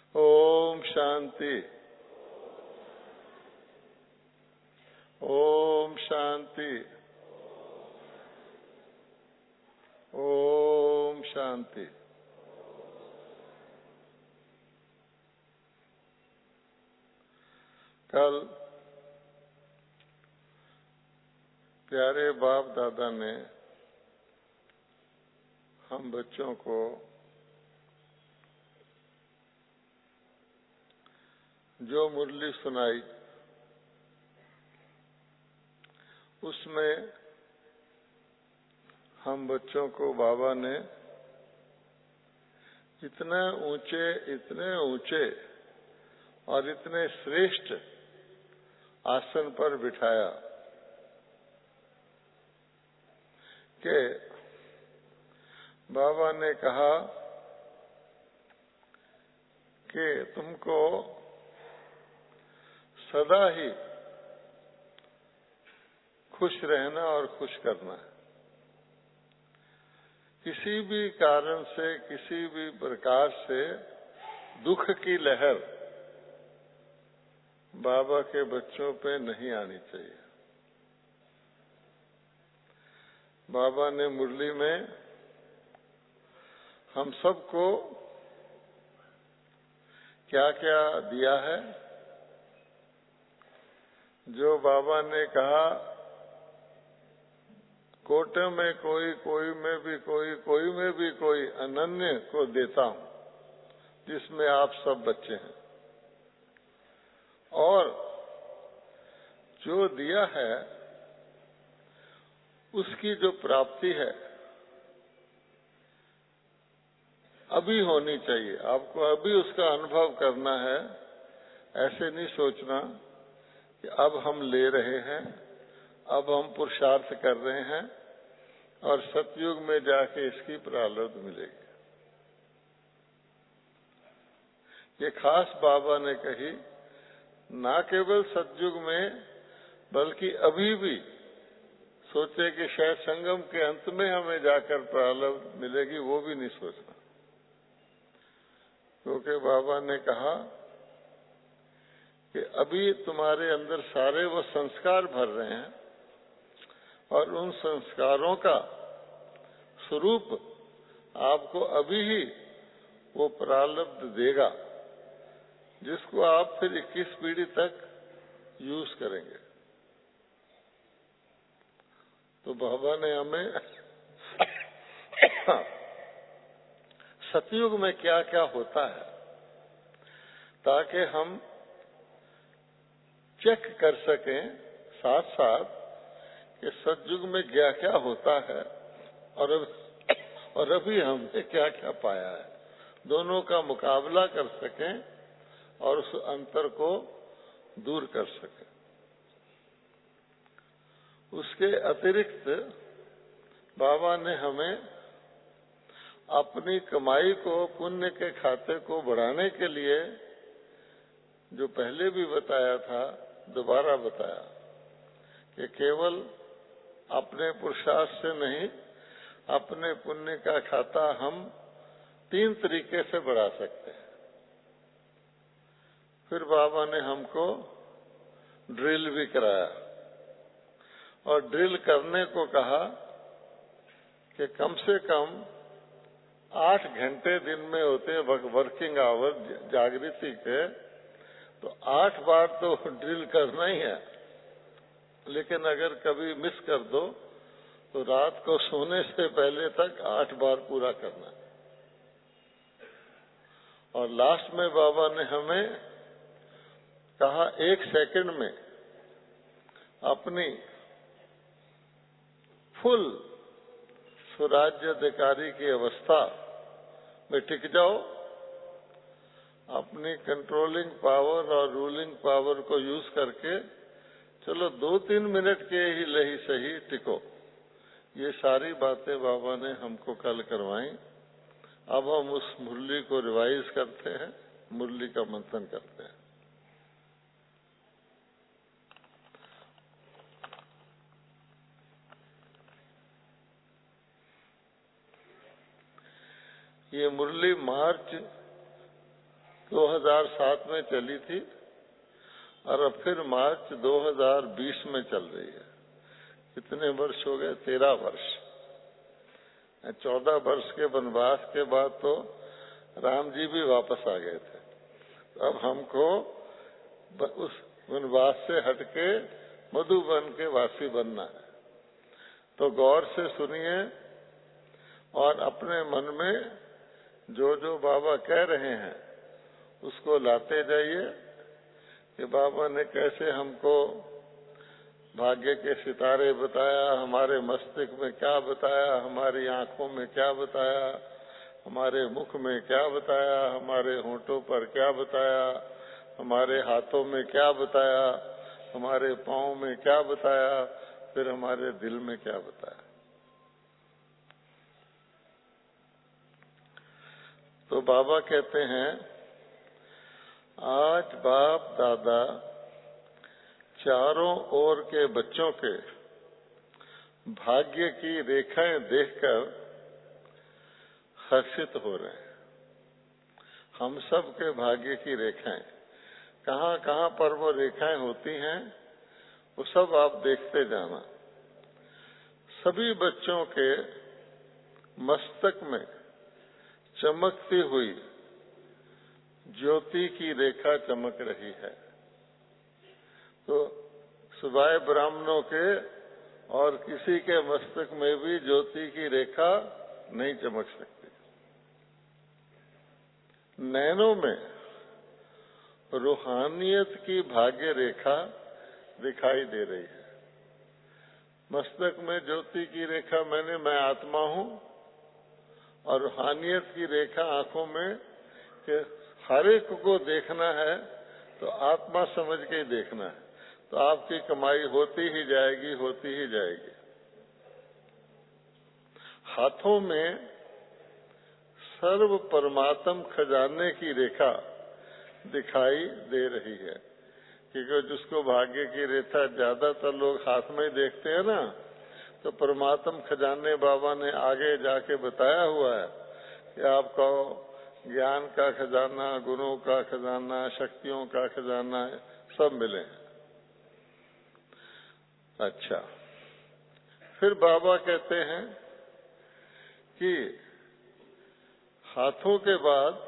ओम शांति। ओम शांति। ओम शांति। कल प्यारे बाप दादा ने हम बच्चों को जो मुरली सुनाई उसमें हम बच्चों को बाबा ने इतने ऊंचे और इतने श्रेष्ठ आसन पर बिठाया कि बाबा ने कहा कि तुमको सदा ही खुश रहना और खुश करना है। किसी भी कारण से, किसी भी प्रकार से दुख की लहर बाबा के बच्चों पे नहीं आनी चाहिए। बाबा ने मुरली में हम सबको क्या क्या दिया है। जो बाबा ने कहा, कोटे में कोई, कोई में भी कोई, कोई में भी कोई अनन्य को देता हूं, जिसमें आप सब बच्चे हैं। और जो दिया है उसकी जो प्राप्ति है अभी होनी चाहिए। आपको अभी उसका अनुभव करना है। ऐसे नहीं सोचना कि अब हम ले रहे हैं, अब हम पुरुषार्थ कर रहे हैं और सतयुग में जाके इसकी प्रारब्ध मिलेगी। ये खास बाबा ने कही, ना केवल सतयुग में बल्कि अभी भी सोचे कि शायद संगम के अंत में हमें जाकर प्रारब्ध मिलेगी, वो भी नहीं सोचना। क्योंकि बाबा ने कहा कि अभी तुम्हारे अंदर सारे वो संस्कार भर रहे हैं और उन संस्कारों का स्वरूप आपको अभी ही वो प्रारब्ध देगा, जिसको आप फिर 21 पीढ़ी तक यूज करेंगे। तो बाबा ने हमें सतयुग में क्या क्या होता है ताकि हम चेक कर सकें साथ साथ कि सतयुग में क्या क्या होता है और अभी हमने क्या क्या पाया है। दोनों का मुकाबला कर सकें और उस अंतर को दूर कर सकें। उसके अतिरिक्त बाबा ने हमें अपनी कमाई को, पुण्य के खाते को बढ़ाने के लिए जो पहले भी बताया था, दोबारा बताया कि केवल अपने पुरुषार्थ से नहीं, अपने पुण्य का खाता हम 3 तरीके से बढ़ा सकते हैं। फिर बाबा ने हमको ड्रिल भी कराया और ड्रिल करने को कहा कि कम से कम 8 घंटे दिन में होते हैं वर्किंग आवर जागृति के, तो 8 बार तो ड्रिल करना ही है। लेकिन अगर कभी मिस कर दो तो रात को सोने से पहले तक 8 बार पूरा करना। और लास्ट में बाबा ने हमें कहा 1 सेकंड में अपनी फुल स्वराज्य अधिकारी की अवस्था में टिक जाओ। अपनी कंट्रोलिंग पावर और रूलिंग पावर को यूज करके चलो 2-3 मिनट के ही सही टिको। ये सारी बातें बाबा ने हमको कल करवाई। अब हम उस मुरली को रिवाइज करते हैं, मुरली का मंथन करते हैं। ये मुरली मार्च 2007 में चली थी और अब फिर मार्च 2020 में चल रही है। कितने वर्ष हो गए? 13 वर्ष। 14 वर्ष के वनवास के बाद तो राम जी भी वापस आ गए थे। अब हमको उस वनवास से हटके मधुबन के वासी बनना है। तो गौर से सुनिए और अपने मन में जो जो बाबा कह रहे हैं उसको लाते जाइए कि बाबा ने कैसे हमको भाग्य के सितारे बताया, हमारे मस्तिष्क में क्या बताया, हमारी आंखों में क्या बताया, हमारे मुख में क्या बताया, हमारे होंठों पर क्या बताया, हमारे हाथों में क्या बताया, हमारे पांव में क्या बताया, फिर हमारे दिल में क्या बताया। तो बाबा कहते हैं आज बाप दादा चारों ओर के बच्चों के भाग्य की रेखाएं देखकर हर्षित हो रहे हैं। हम सब के भाग्य की रेखाएं कहाँ कहाँ पर वो रेखाएं होती हैं वो सब आप देखते जाना। सभी बच्चों के मस्तक में चमकती हुई ज्योति की रेखा चमक रही है। तो सुबाह ब्राह्मणों के और किसी के मस्तक में भी ज्योति की रेखा नहीं चमक सकती। नैनों में रूहानियत की भाग्य रेखा दिखाई दे रही है। मस्तक में ज्योति की रेखा मैं आत्मा हूँ और रूहानियत की रेखा आंखों में कि हर एक को देखना है तो आत्मा समझ के ही देखना है, तो आपकी कमाई होती ही जाएगी, होती ही जाएगी। हाथों में सर्व परमात्म खजाने की रेखा दिखाई दे रही है, क्योंकि जिसको भाग्य की रेखा ज्यादातर लोग हाथ में ही देखते हैं ना, तो परमात्म खजाने बाबा ने आगे जाके बताया हुआ है कि आपको ज्ञान का खजाना, गुणों का खजाना, शक्तियों का खजाना सब मिले हैं। अच्छा, फिर बाबा कहते हैं कि हाथों के बाद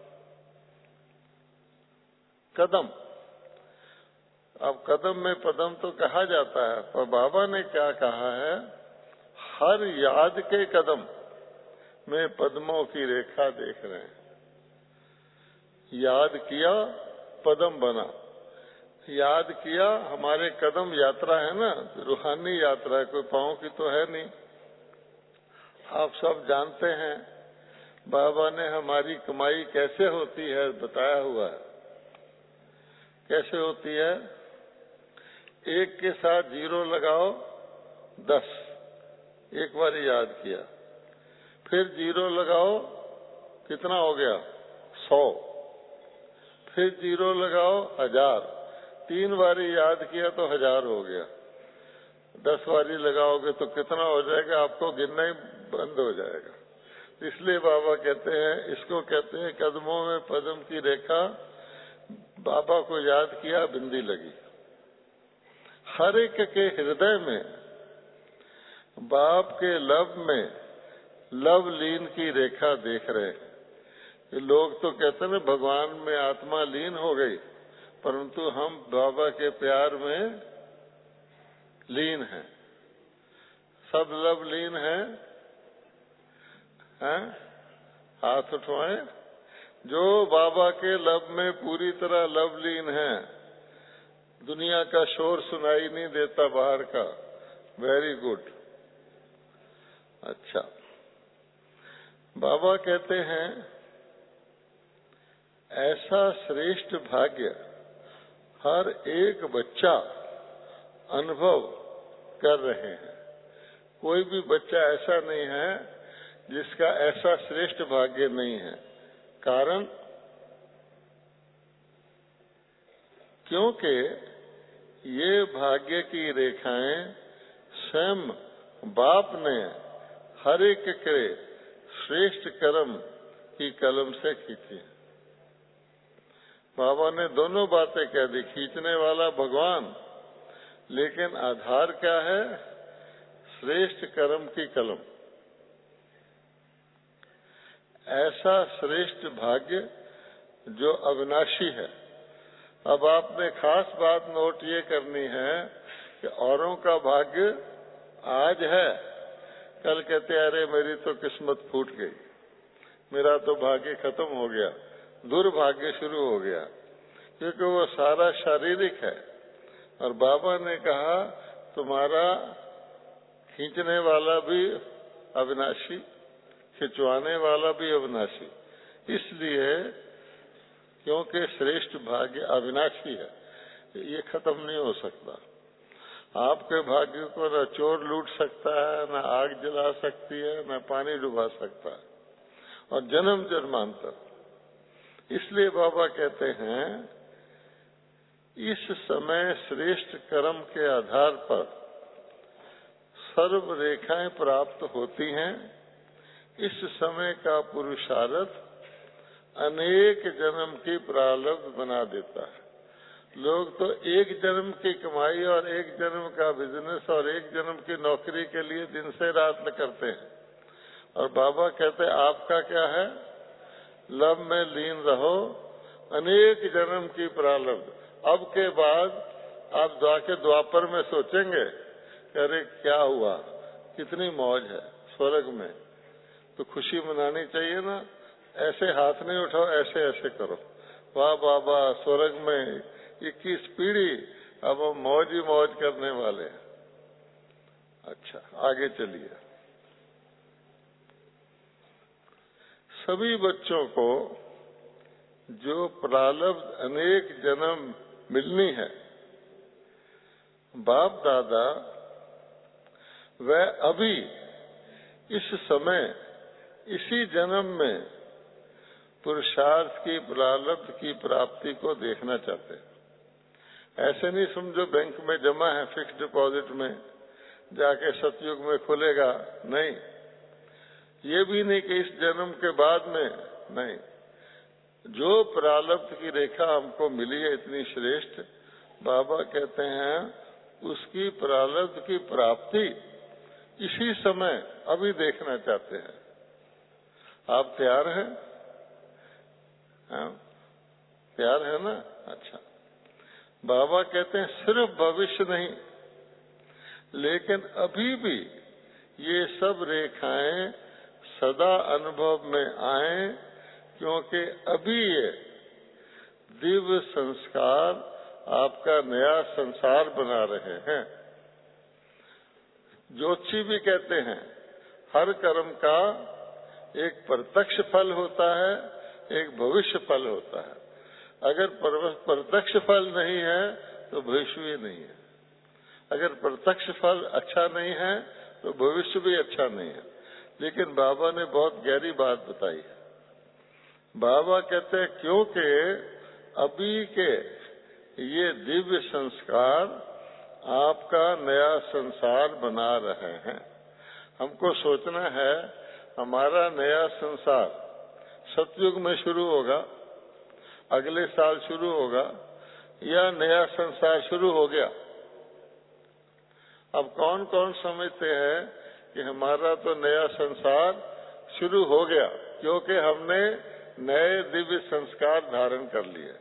कदम। अब कदम में पदम तो कहा जाता है, पर बाबा ने क्या कहा है, हर याद के कदम में पद्मों की रेखा देख रहे हैं। याद किया पदम बना, याद किया हमारे कदम यात्रा है ना, रूहानी यात्रा है, कोई पांव की तो है नहीं। आप सब जानते हैं बाबा ने हमारी कमाई कैसे होती है बताया हुआ है। कैसे होती है? एक के साथ 0 लगाओ 10, एक बार याद किया, फिर 0 लगाओ, कितना हो गया? 100, फिर 0 लगाओ 1000, 3 बारी याद किया तो 1000 हो गया। 10 बारी लगाओगे तो कितना हो जाएगा? आपको गिनना ही बंद हो जाएगा। इसलिए बाबा कहते हैं, इसको कहते हैं कदमों में पद्म की रेखा। बाबा को याद किया, बिंदी लगी। हर एक के हृदय में बाप के लब में लव लीन की रेखा देख रहे हैं। लोग तो कहते हैं भगवान में आत्मा लीन हो गई, परंतु हम बाबा के प्यार में लीन हैं। सब लव लीन हैं? हाथ उठवाएं। जो बाबा के लब में पूरी तरह लव लीन है, दुनिया का शोर सुनाई नहीं देता बाहर का। Very good. अच्छा, बाबा कहते हैं ऐसा श्रेष्ठ भाग्य हर एक बच्चा अनुभव कर रहे हैं। कोई भी बच्चा ऐसा नहीं है जिसका ऐसा श्रेष्ठ भाग्य नहीं है। कारण क्योंकि ये भाग्य की रेखाएं स्वयं बाप ने हर एक के श्रेष्ठ कर्म की कलम से खींची। बाबा ने दोनों बातें कह दी, खींचने वाला भगवान, लेकिन आधार क्या है? श्रेष्ठ कर्म की कलम। ऐसा श्रेष्ठ भाग्य जो अविनाशी है। अब आपने खास बात नोट ये करनी है कि औरों का भाग्य आज है, कल कहते अरे मेरी तो किस्मत फूट गई, मेरा तो भाग्य खत्म हो गया, दुर्भाग्य शुरू हो गया, क्योंकि वो सारा शारीरिक है। और बाबा ने कहा तुम्हारा खींचने वाला भी अविनाशी, खिंचवाने वाला भी अविनाशी, इसलिए क्योंकि श्रेष्ठ भाग्य अविनाशी है, ये खत्म नहीं हो सकता। आपके भाग्य को न चोर लूट सकता है, न आग जला सकती है, न पानी डुबा सकता है, और जन्म जन्मांतर। इसलिए बाबा कहते हैं इस समय श्रेष्ठ कर्म के आधार पर सर्व रेखाएं प्राप्त होती हैं। इस समय का पुरुषार्थ अनेक जन्म की प्रारब्ध बना देता है। लोग तो एक जन्म की कमाई और एक जन्म का बिजनेस और एक जन्म की नौकरी के लिए दिन से रात करते हैं, और बाबा कहते हैं आपका क्या है? लव में लीन रहो, अनेक जन्म की प्रारब्ध। अब के बाद आप जाके द्वापर में सोचेंगे अरे क्या हुआ, कितनी मौज है स्वर्ग में, तो खुशी मनानी चाहिए ना। ऐसे हाथ नहीं उठाओ, ऐसे ऐसे करो, वाह बाबा स्वर्ग में 21 पीढ़ी, अब हम मौज ही मौज करने वाले हैं। अच्छा, आगे चलिए। सभी बच्चों को जो प्रारब्ध अनेक जन्म मिलनी है, बाप दादा वह अभी इस समय इसी जन्म में पुरुषार्थ की प्रारब्ध की प्राप्ति को देखना चाहते हैं। ऐसे नहीं समझो बैंक में जमा है फिक्स डिपॉजिट में, जाके सतयुग में खुलेगा, नहीं। ये भी नहीं कि इस जन्म के बाद में, नहीं। जो प्रारब्ध की रेखा हमको मिली है इतनी श्रेष्ठ, बाबा कहते हैं उसकी प्रारब्ध की प्राप्ति इसी समय अभी देखना चाहते हैं। आप तैयार हैं? तैयार है ना? अच्छा। बाबा कहते हैं सिर्फ भविष्य नहीं, लेकिन अभी भी ये सब रेखाएं सदा अनुभव में आए, क्योंकि अभी ये दिव्य संस्कार आपका नया संसार बना रहे हैं। ज्योतिषी भी कहते हैं हर कर्म का एक प्रत्यक्ष फल होता है, एक भविष्य फल होता है। अगर प्रत्यक्ष फल नहीं है तो भविष्य भी नहीं है, अगर प्रत्यक्ष फल अच्छा नहीं है तो भविष्य भी अच्छा नहीं है। लेकिन बाबा ने बहुत गहरी बात बताई है। बाबा कहते हैं क्योंकि अभी के ये दिव्य संस्कार आपका नया संसार बना रहे हैं। हमको सोचना है हमारा नया संसार सतयुग में शुरू होगा, अगले साल शुरू होगा, या नया संसार शुरू हो गया। अब कौन कौन समझते हैं कि हमारा तो नया संसार शुरू हो गया, क्योंकि हमने नए दिव्य संस्कार धारण कर लिए।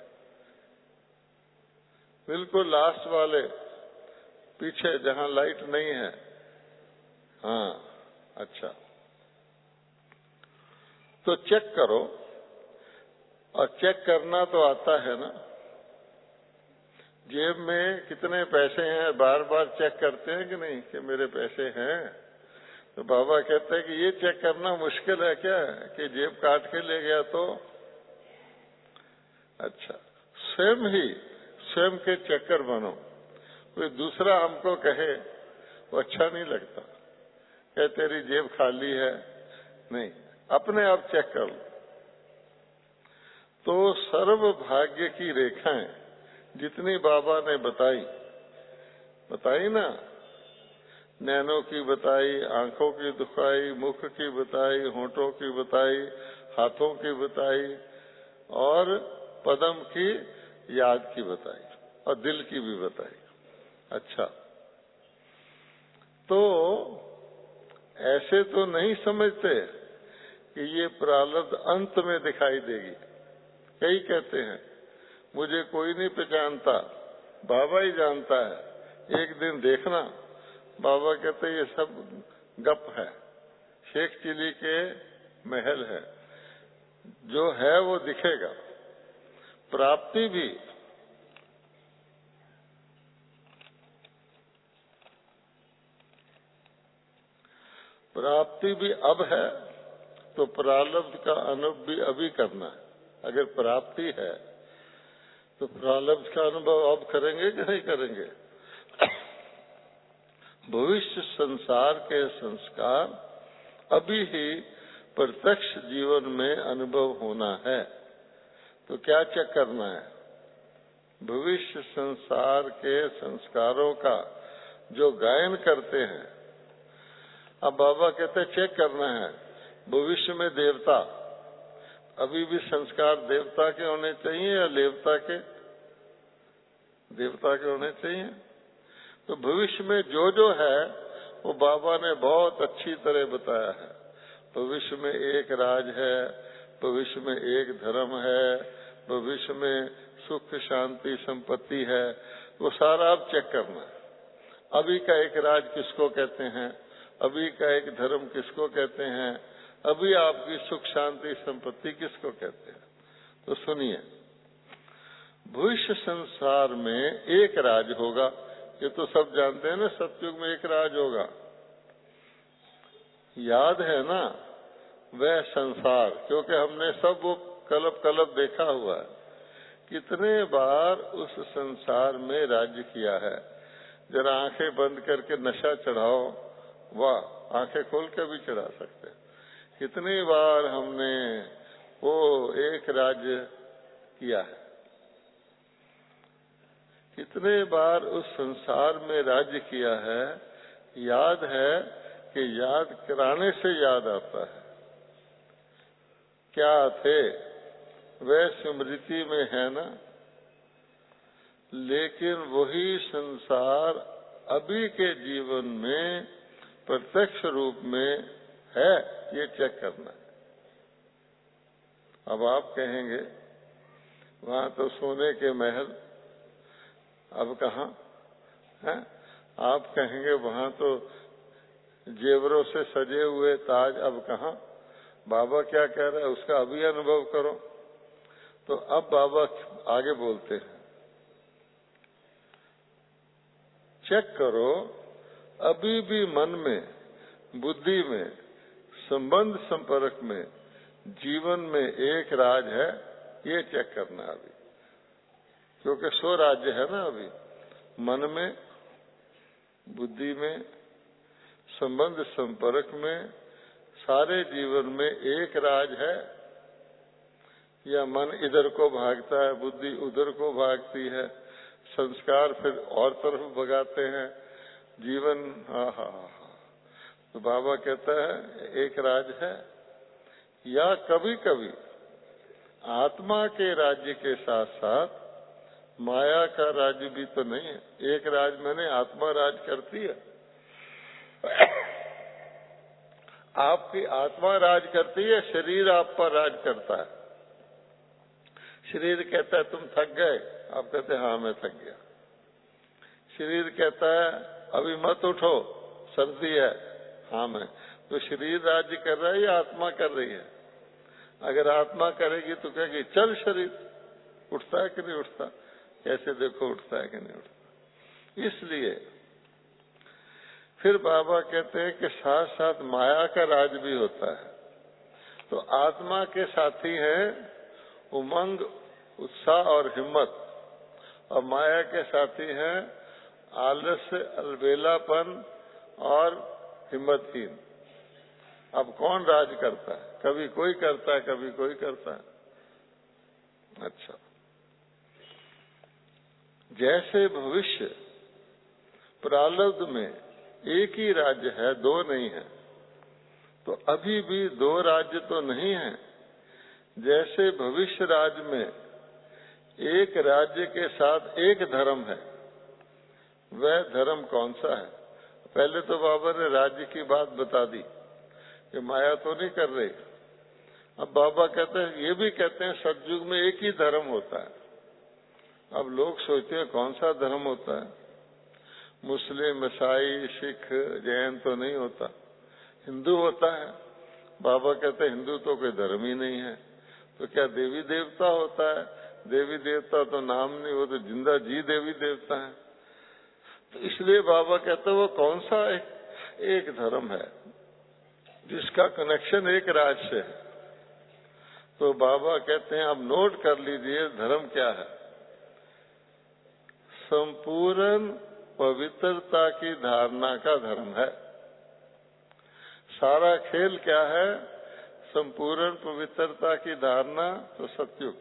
बिल्कुल लास्ट वाले पीछे जहां लाइट नहीं है। हाँ, अच्छा, तो चेक करो, और चेक करना तो आता है ना। जेब में कितने पैसे हैं बार बार चेक करते हैं कि नहीं कि मेरे पैसे हैं? तो बाबा कहते हैं कि ये चेक करना मुश्किल है क्या कि जेब काट के ले गया तो? अच्छा, स्वयं के चक्कर बनो। कोई दूसरा हमको कहे वो अच्छा नहीं लगता, कहे तेरी जेब खाली है, नहीं, अपने आप चेक कर लो। तो सर्व भाग्य की रेखाएं जितनी बाबा ने बताई ना, नैनों की बताई, आंखों की दिखाई, मुख की बताई, होंठों की बताई, हाथों की बताई, और पदम की याद की बताई और दिल की भी बताई। अच्छा, तो ऐसे तो नहीं समझते कि ये प्रारब्ध अंत में दिखाई देगी। कई कहते हैं मुझे कोई नहीं पहचानता, बाबा ही जानता है, एक दिन देखना। बाबा कहते ये सब गप है, शेख चिली के महल है, जो है वो दिखेगा। प्राप्ति भी अब है, तो प्रारब्ध का अनुभव भी अभी करना है। अगर प्राप्ति है तो प्रारब्ध का अनुभव अब करेंगे कि नहीं करेंगे? भविष्य संसार के संस्कार अभी ही प्रत्यक्ष जीवन में अनुभव होना है, तो क्या चेक करना है? भविष्य संसार के संस्कारों का जो गायन करते हैं। अब बाबा कहते चेक करना है भविष्य में देवता, अभी भी संस्कार देवता के होने चाहिए या देवता के होने चाहिए? तो भविष्य में जो है वो बाबा ने बहुत अच्छी तरह बताया है। भविष्य में एक राज है, भविष्य में एक धर्म है, भविष्य में सुख शांति संपत्ति है, वो सारा आप चेक करना है। अभी का एक राज किसको कहते हैं, अभी का एक धर्म किसको कहते हैं, अभी आपकी सुख शांति संपत्ति किसको कहते हैं? तो सुनिए, भविष्य संसार में एक राज होगा, ये तो सब जानते हैं ना, सतयुग में एक राज होगा। याद है ना वह संसार, क्योंकि हमने सब वो कलप देखा हुआ है। कितने बार उस संसार में राज्य किया है। जरा आंखें बंद करके नशा चढ़ाओ, वाह, आंखें खोल के भी चढ़ा सकते हैं। कितनी बार हमने वो एक राज्य किया है, कितने बार उस संसार में राज्य किया है। याद है कि याद कराने से याद आता है। क्या थे वह स्मृति में है ना, लेकिन वही संसार अभी के जीवन में प्रत्यक्ष रूप में है, ये चेक करना है। अब आप कहेंगे वहां तो सोने के महल, अब कहाँ है? आप कहेंगे वहां तो जेवरों से सजे हुए ताज, अब कहाँ? बाबा क्या कह रहा है उसका अभी अनुभव करो। तो अब बाबा आगे बोलते हैं, चेक करो अभी भी मन में, बुद्धि में, संबंध संपर्क में, जीवन में एक राज है, ये चेक करना है अभी। क्योंकि सो राज्य है ना अभी, मन में, बुद्धि में, संबंध संपर्क में, सारे जीवन में एक राज है। या मन इधर को भागता है, बुद्धि उधर को भागती है, संस्कार फिर और तरफ भगाते हैं, जीवन तो बाबा कहता है एक राज है। या कभी कभी आत्मा के राज्य के साथ साथ माया का राज्य भी तो नहीं है। एक राज मैंने आत्मा राज करती है, आपकी आत्मा राज करती है, शरीर आप पर राज करता है। शरीर कहता है तुम थक गए, आप कहते हैं हाँ मैं थक गया। शरीर कहता है अभी मत उठो सर्दी है, हाँ मैं। तो शरीर राज्य कर रहा है या आत्मा कर रही है? अगर आत्मा करेगी तो कहेगी चल शरीर, उठता है कि नहीं उठता, कैसे देखो उठता है कि नहीं उठता। इसलिए फिर बाबा कहते हैं कि साथ साथ माया का राज भी होता है। तो आत्मा के साथी हैं उमंग, उत्साह और हिम्मत, और माया के साथी हैं आलस्य, अलबेलापन और हिम्मतहीन। अब कौन राज करता है? कभी कोई करता है, कभी कोई करता है। अच्छा, जैसे भविष्य प्रारब्ध में एक ही राज्य है, दो नहीं है, तो अभी भी दो राज्य तो नहीं है। जैसे भविष्य राज्य में एक राज्य के साथ एक धर्म है, वह धर्म कौन सा है? पहले तो बाबा ने राज्य की बात बता दी कि माया तो नहीं कर रही। अब बाबा कहते हैं, ये भी कहते हैं सतयुग में एक ही धर्म होता है। अब लोग सोचते हैं कौन सा धर्म होता है? मुस्लिम, ईसाई, सिख, जैन तो नहीं होता, हिंदू होता है। बाबा कहते हैं हिंदू तो कोई धर्म ही नहीं है। तो क्या देवी देवता होता है? देवी देवता तो नाम नहीं, वो तो जिंदा जी देवी देवता है। तो इसलिए बाबा कहते हैं वो कौन सा एक धर्म है जिसका कनेक्शन एक राज्य से है। तो बाबा कहते हैं अब नोट कर लीजिए धर्म क्या है। संपूर्ण पवित्रता की धारणा का धर्म है। सारा खेल क्या है? संपूर्ण पवित्रता की धारणा, तो सतयुग।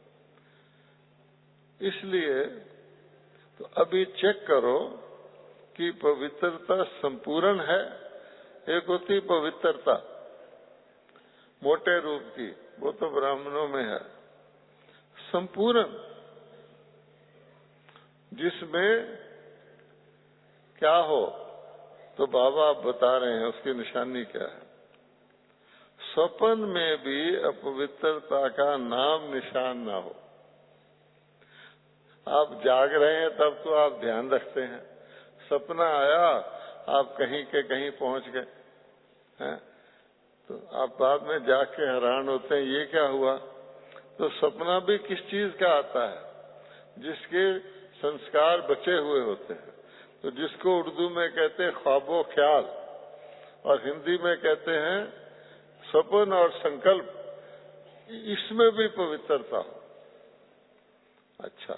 इसलिए तो अभी चेक करो कि पवित्रता संपूर्ण है। एक होती पवित्रता मोटे रूप की, वो तो ब्राह्मणों में है। संपूर्ण जिसमें क्या हो, तो बाबा आप बता रहे हैं उसकी निशानी क्या है। स्वप्न में भी अपवित्रता का नाम निशान ना हो। आप जाग रहे हैं तब तो आप ध्यान रखते हैं, सपना आया आप कहीं के कहीं पहुंच गए हैं, तो आप बाद में जाग के हैरान होते हैं ये क्या हुआ। तो सपना भी किस चीज का आता है? जिसके संस्कार बचे हुए होते हैं। तो जिसको उर्दू में कहते हैं ख्वाबो ख्याल, और हिंदी में कहते हैं स्वप्न और संकल्प, इसमें भी पवित्रता हो। अच्छा,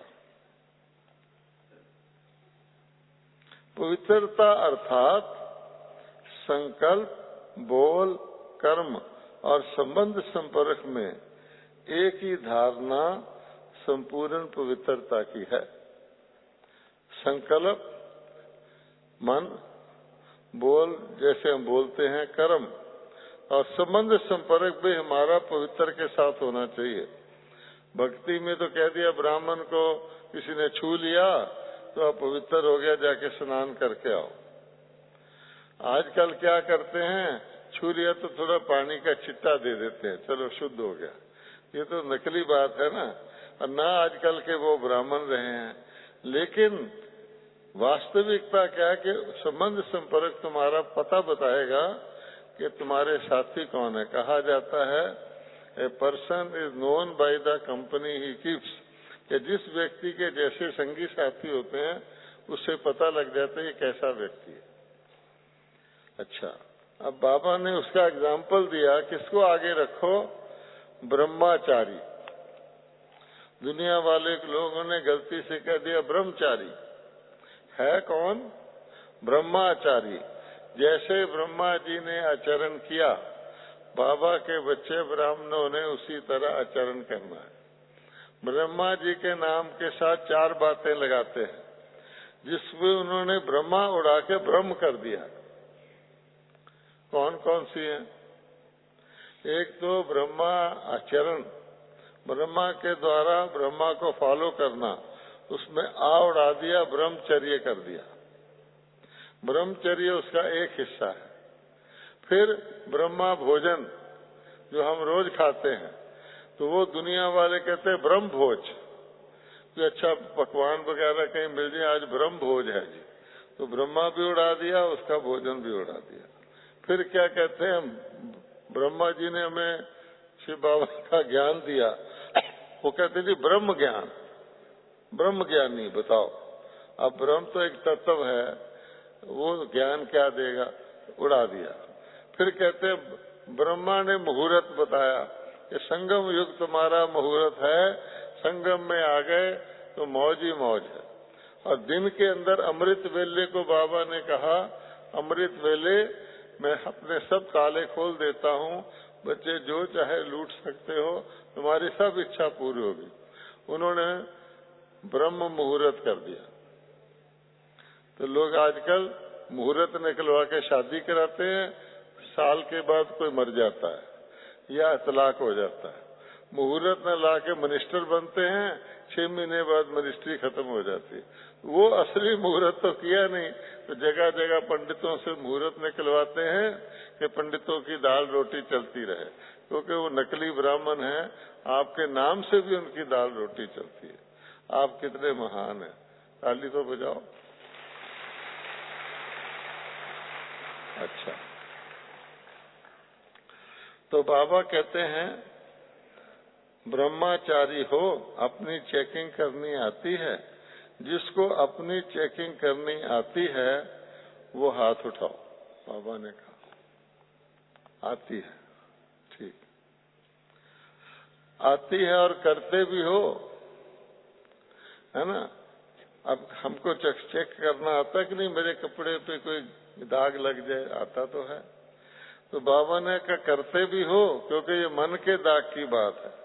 पवित्रता अर्थात संकल्प, बोल, कर्म और संबंध संपर्क में एक ही धारणा संपूर्ण पवित्रता की है। संकल्प मन, बोल जैसे हम बोलते हैं, कर्म और संबंध संपर्क भी हमारा पवित्र के साथ होना चाहिए। भक्ति में तो कह दिया ब्राह्मण को किसी ने छू लिया तो आप पवित्र हो गया, जाके स्नान करके आओ। आजकल क्या करते हैं, छू लिया तो थोड़ा पानी का छिट्टा दे देते हैं, चलो शुद्ध हो गया। ये तो नकली बात है ना। और ना आजकल के वो ब्राह्मण रहे हैं। लेकिन वास्तविकता क्या है कि संबंध संपर्क तुम्हारा पता बताएगा कि तुम्हारे साथी कौन है। कहा जाता है a person is known by the company he keeps, कि जिस व्यक्ति के जैसे संगी साथी होते हैं उससे पता लग जाता है ये कैसा व्यक्ति है। अच्छा, अब बाबा ने उसका एग्जाम्पल दिया, किसको आगे रखो? ब्रह्मचारी। दुनिया वाले लोगों ने गलती से कह दिया ब्रह्मचारी। है कौन? ब्रह्मचारी। जैसे ब्रह्मा जी ने आचरण किया, बाबा के बच्चे ब्राह्मणों ने उसी तरह आचरण करना है। ब्रह्मा जी के नाम के साथ 4 बातें लगाते हैं, जिसमें उन्होंने ब्रह्मा उड़ा के ब्रह्म कर दिया। कौन कौन सी हैं? एक तो ब्रह्मा आचरण, ब्रह्मा के द्वारा ब्रह्मा को फॉलो करना, उसमें आ उड़ा दिया, ब्रह्मचर्य कर दिया। ब्रह्मचर्य उसका एक हिस्सा है। फिर ब्रह्मा भोजन जो हम रोज खाते हैं, तो वो दुनिया वाले कहते हैं ब्रह्म भोज, कि अच्छा पकवान वगैरह कहीं मिल जाए, आज ब्रह्म भोज है जी। तो ब्रह्मा भी उड़ा दिया, उसका भोजन भी उड़ा दिया। फिर क्या कहते हैं, ब्रह्मा जी ने हमें शिव बाबा का ज्ञान दिया, वो कहते जी ब्रह्म ज्ञान, ब्रह्म ज्ञानी बताओ। अब ब्रह्म तो एक तत्व है, वो ज्ञान क्या देगा? उड़ा दिया। फिर कहते हैं ब्रह्मा ने मुहूर्त बताया कि संगम युग तुम्हारा मुहूर्त है, संगम में आ गए तो मौज ही मौज है। और दिन के अंदर अमृत वेले को बाबा ने कहा, अमृत वेले मैं अपने सब ताले खोल देता हूँ, बच्चे जो चाहे लूट सकते हो, तुम्हारी सब इच्छा पूरी होगी। उन्होंने ब्रह्म मुहूर्त कर दिया। तो लोग आजकल मुहूर्त निकलवा के शादी कराते हैं, साल के बाद कोई मर जाता है या तलाक हो जाता है। मुहूर्त न ला के मिनिस्टर बनते हैं, 6 महीने बाद मिनिस्ट्री खत्म हो जाती है। वो असली मुहूर्त तो किया नहीं, तो जगह जगह पंडितों से मुहूर्त निकलवाते हैं कि पंडितों की दाल रोटी चलती रहे, क्योंकि वो नकली ब्राह्मण है, आपके नाम से भी उनकी दाल रोटी चलती है। आप कितने महान हैं, ताली तो बजाओ। अच्छा, तो बाबा कहते हैं ब्रह्मचारी हो, अपनी चेकिंग करनी आती है। जिसको अपनी चेकिंग करनी आती है वो हाथ उठाओ। बाबा ने कहा आती है, ठीक, आती है और करते भी हो, है ना। अब हमको चेक करना आता कि नहीं, मेरे कपड़े पे कोई दाग लग जाए, आता तो है। तो बाबा ने कहा करते भी हो, क्योंकि ये मन के दाग की बात है।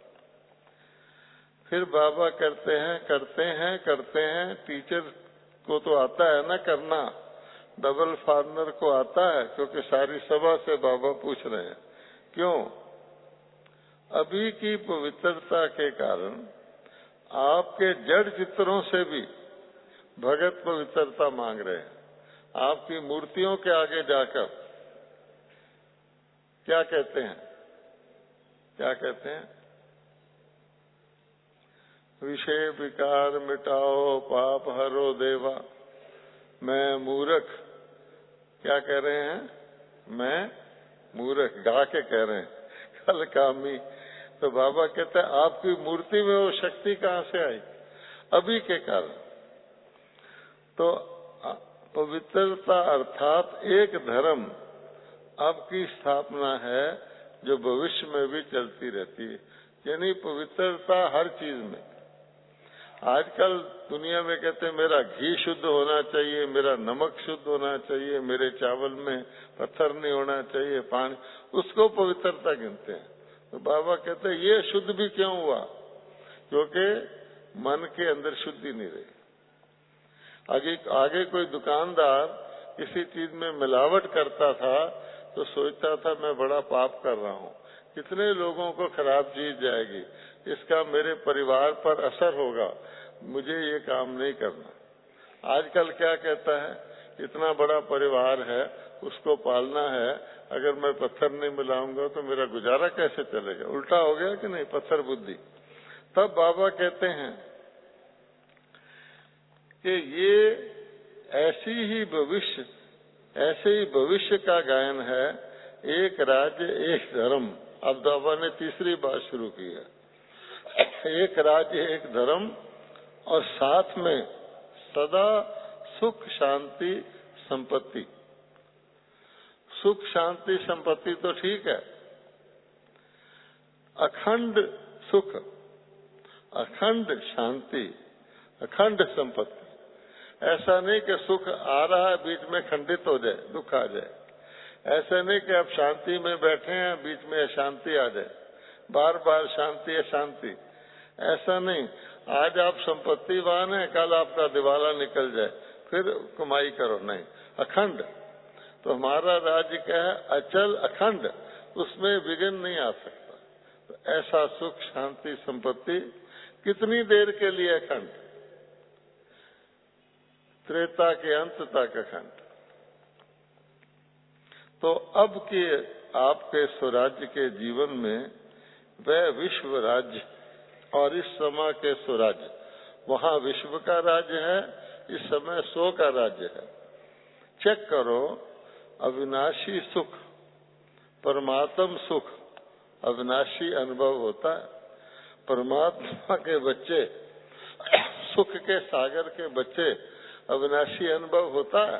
फिर बाबा करते हैं। टीचर को तो आता है ना करना, डबल फार्नर को आता है, क्योंकि सारी सभा से बाबा पूछ रहे हैं। क्यों? अभी की पवित्रता के कारण आपके जड़ चित्रों से भी भगत पवित्रता मांग रहे हैं। आपकी मूर्तियों के आगे जाकर क्या कहते हैं? विषय विकार मिटाओ, पाप हरो देवा। मैं मूर्ख, क्या कह रहे हैं? मैं मूर्ख गा के कह रहे हैं, कल कामी। तो बाबा कहते हैं आपकी मूर्ति में वो शक्ति कहाँ से आई? अभी के कारण। तो पवित्रता अर्थात एक धर्म आपकी स्थापना है जो भविष्य में भी चलती रहती है, यानी पवित्रता हर चीज में। आजकल दुनिया में कहते हैं मेरा घी शुद्ध होना चाहिए, मेरा नमक शुद्ध होना चाहिए, मेरे चावल में पत्थर नहीं होना चाहिए, पानी, उसको पवित्रता गिनते हैं। तो बाबा कहते हैं ये शुद्ध भी क्यों हुआ? क्योंकि मन के अंदर शुद्धि नहीं रही। आगे कोई दुकानदार किसी चीज में मिलावट करता था तो सोचता था मैं बड़ा पाप कर रहा हूँ, कितने लोगों को खराब चीज जाएगी, इसका मेरे परिवार पर असर होगा, मुझे ये काम नहीं करना। आजकल क्या कहता है, इतना बड़ा परिवार है, उसको पालना है, अगर मैं पत्थर नहीं मिलाऊंगा तो मेरा गुजारा कैसे चलेगा? उल्टा हो गया कि नहीं, पत्थर बुद्धि। तब बाबा कहते हैं कि ये ऐसे ही भविष्य का गायन है, एक राज्य एक धर्म। अब बाबा ने तीसरी बात शुरू की है, एक राज्य एक धर्म, और साथ में सदा सुख शांति संपत्ति। सुख शांति संपत्ति तो ठीक है, अखंड सुख, अखंड शांति, अखंड संपत्ति। ऐसा नहीं कि सुख आ रहा है बीच में खंडित हो जाए, दुख आ जाए। ऐसा नहीं कि आप शांति में बैठे हैं बीच में अशांति आ जाए, बार बार शांति अशांति, ऐसा नहीं। आज आप संपत्तिवान हैं, कल आपका दिवाला निकल जाए, फिर कमाई करो, नहीं, अखंड। तो हमारा राज्य क्या है? अचल अखंड, उसमें विघ्न नहीं आ सकता। तो ऐसा सुख शांति संपत्ति कितनी देर के लिए अखंड? त्रेता के अंत तक अखंड। तो अब के आपके स्वराज्य के जीवन में वह विश्व राज्य और इस समय के स्वराज्य, वहाँ विश्व का राज्य है, इस समय सो का राज्य है। चेक करो, अविनाशी सुख, परमात्म सुख अविनाशी अनुभव होता है। परमात्मा के बच्चे, सुख के सागर के बच्चे, अविनाशी अनुभव होता है?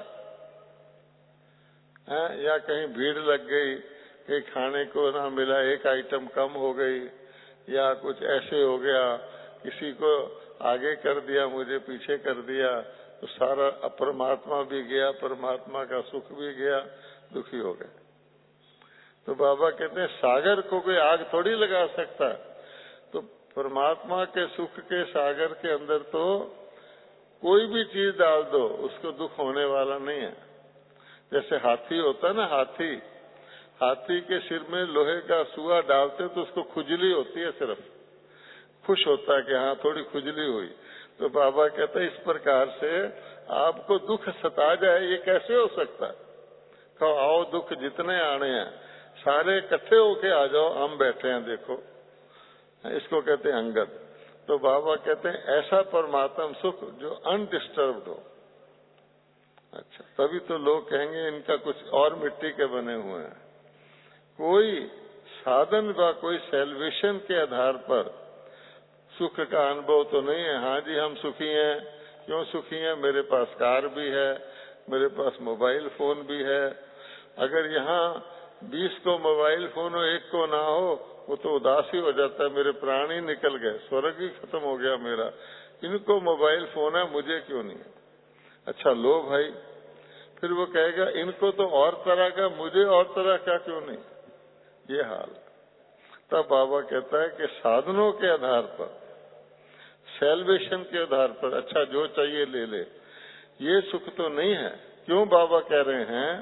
या कहीं भीड़ लग गई, कहीं खाने को ना मिला, एक आइटम कम हो गई, या कुछ ऐसे हो गया, किसी को आगे कर दिया, मुझे पीछे कर दिया, तो सारा परमात्मा भी गया, परमात्मा का सुख भी गया, दुखी हो गए। तो बाबा कहते हैं सागर को कोई आग थोड़ी लगा सकता है। तो परमात्मा के सुख के सागर के अंदर तो कोई भी चीज डाल दो, उसको दुख होने वाला नहीं है। जैसे हाथी होता है ना, हाथी के सिर में लोहे का सुआ डालते तो उसको खुजली होती है, सिर्फ खुश होता है कि हाँ थोड़ी खुजली हुई। तो बाबा कहते हैं इस प्रकार से आपको दुख सता जाए ये कैसे हो सकता है? कहो आओ दुख जितने आने हैं सारे इकट्ठे होके आ जाओ, हम बैठे हैं देखो, इसको कहते हैं अंगद। तो बाबा कहते हैं ऐसा परमात्म सुख जो अनडिस्टर्ब्ड हो। अच्छा, तभी तो लोग कहेंगे इनका कुछ और मिट्टी के बने हुए हैं। कोई साधन व कोई सेल्वेशन के आधार पर सुख का अनुभव तो नहीं है। हाँ जी हम सुखी हैं। क्यों सुखी हैं? मेरे पास कार भी है, मेरे पास मोबाइल फोन भी है। अगर यहाँ 20 को मोबाइल फोन हो, एक को ना हो, वो तो उदासी हो जाता है, मेरे प्राण ही निकल गए, स्वर्ग ही खत्म हो गया मेरा। इनको मोबाइल फोन है, मुझे क्यों नहीं है? अच्छा लो भाई, फिर वो कहेगा इनको तो और तरह का, मुझे और तरह का क्यों नहीं? ये हाल। तब बाबा कहता है कि साधनों के आधार पर, सेल्वेशन के आधार पर, अच्छा जो चाहिए ले ले, ये सुख तो नहीं है। क्यों बाबा कह रहे हैं?